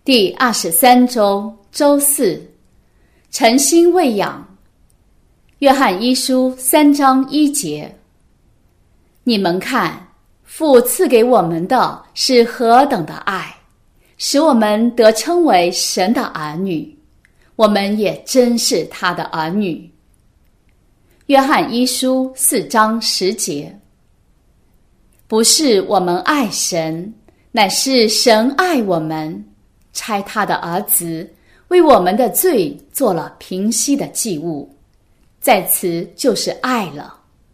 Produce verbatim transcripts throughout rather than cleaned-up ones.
第二十三周周四，诚心喂养。约翰一书三章一节，你们看，父赐给我们的是何等的爱，使我们得称为神的儿女，我们也真是他的儿女。约翰一书四章十节，不是我们爱神，乃是神爱我们，差他的儿子为我们的罪做了平息的祭物，在此就是爱了。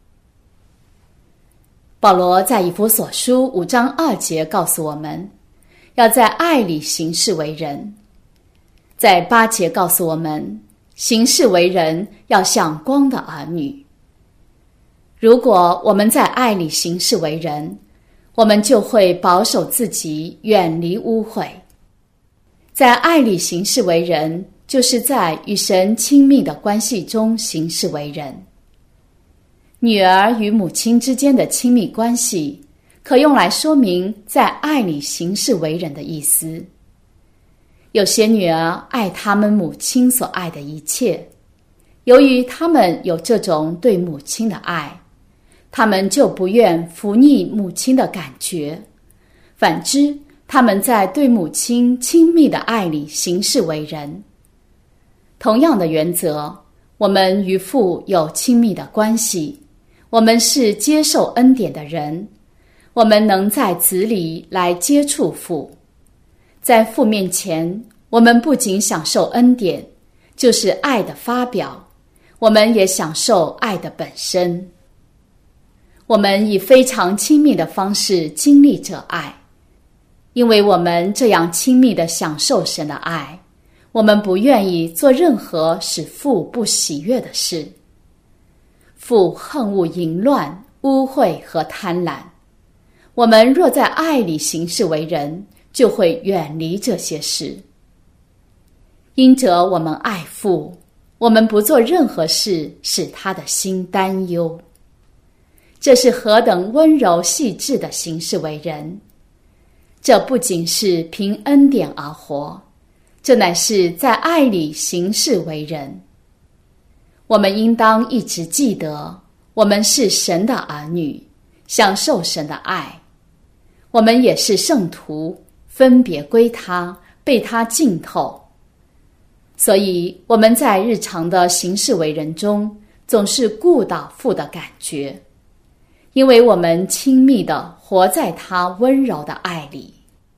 保罗在以弗所书五章二节告诉我们，要在爱里行事为人。在八节告诉我们，行事为人要像光的儿女。如果我们在爱里行事为人，我们就会保守自己，远离污秽。在爱里行事为人，就是在与神亲密的关系中行事为人。女儿与母亲之间的亲密关系，可用来说明在爱里行事为人的意思。有些女儿爱她们母亲所爱的一切，由于她们有这种对母亲的爱，她们就不愿服逆母亲的感觉。反之，她们在对母亲亲密的爱里行事为人。同样的原则，我们与父有亲密的关系，我们是接受恩典的人，我们能在子里来接触父。在父面前，我们不仅享受恩典，就是爱的发表，我们也享受爱的本身。我们以非常亲密的方式经历这爱，因为我们这样亲密地享受神的爱，我们不愿意做任何使父不喜悦的事。父恨恶淫乱、污秽和贪婪，我们若在爱里行事为人，就会远离这些事。因着我们爱父，我们不做任何事使他的心担忧。这是何等温柔细致的行事为人！这不仅是凭恩典而活，这乃是在爱里行事为人。我们应当一直记得，我们是神的儿女，享受神的爱。我们也是圣徒，分别归他，被他浸透。所以我们在日常的行事为人中，总是顾到父的感觉，因为我们亲密地活在他温柔的爱里。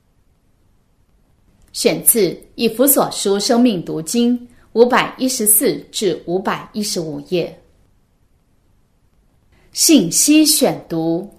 选自以弗所书生命读经五百一十四至五百一十五页。信息选读。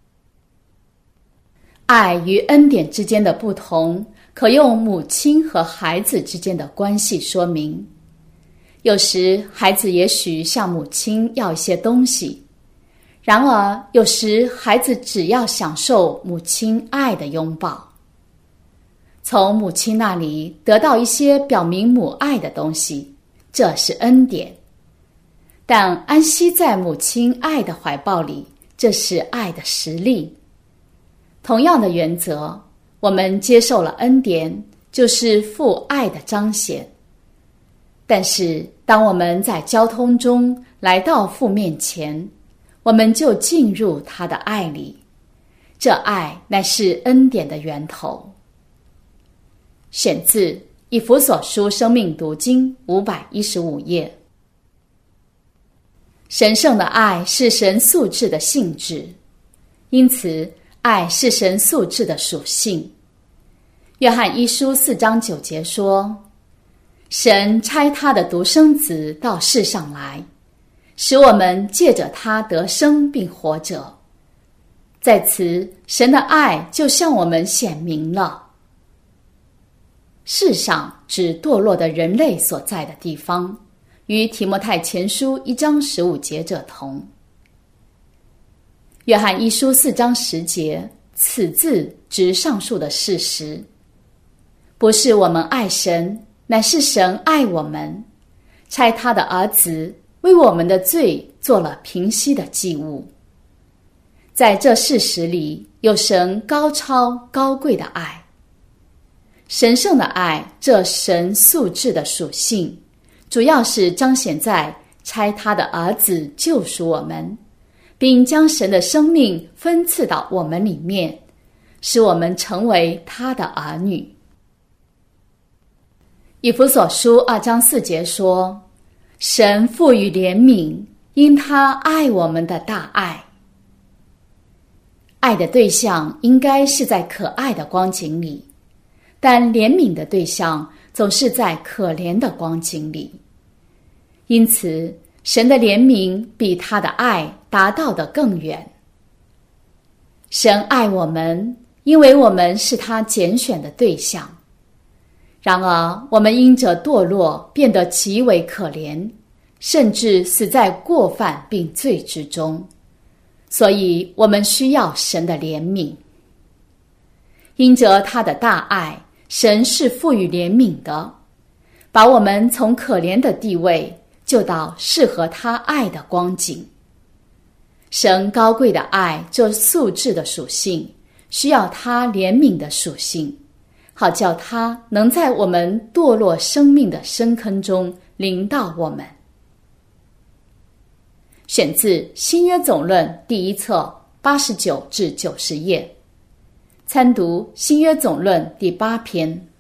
爱与恩典之间的不同，可用母亲和孩子之间的关系说明。有时孩子也许向母亲要一些东西，然而有时孩子只要享受母亲爱的拥抱。从母亲那里得到一些表明母爱的东西，这是恩典。但安息在母亲爱的怀抱里，这是爱的实力。同样的原则，我们接受了恩典，就是父爱的彰显。但是当我们在交通中来到父面前，我们就进入他的爱里，这爱乃是恩典的源头。选自以弗所书生命读经五百一十五页。神圣的爱是神素质的性质，因此爱是神素质的属性。约翰一书四章九节说，神差他的独生子到世上来，使我们借着他得生并活着。在此，神的爱就向我们显明了。世上指堕落的人类所在的地方，与提摩太前书一章十五节者同。约翰一书四章十节，此字指上述的事实。不是我们爱神，乃是神爱我们，差他的儿子为我们的罪做了平息的祭物。在这事实里，有神高超高贵的爱。 神圣的爱，这神素质的属性，主要是彰显在差他的儿子救赎我们，并将神的生命分赐到我们里面，使我们成为他的儿女。以弗所书二章四节说，神赋予怜悯，因他爱我们的大爱。爱的对象应该是在可爱的光景里，但怜悯的对象总是在可怜的光景里。因此，神的怜悯比他的爱达到得更远。神爱我们，因为我们是他拣选的对象。然而，我们因着堕落变得极为可怜，甚至死在过犯并罪之中，所以我们需要神的怜悯。因着他的大爱，神是赋予怜悯的，把我们从可怜的地位救到适合他爱的光景。神高贵的爱这素质的属性，需要他怜悯的属性，好叫他能在我们堕落生命的深坑中临到我们。选自新约总论第一册八十九至九十页，参读新约总论第八篇。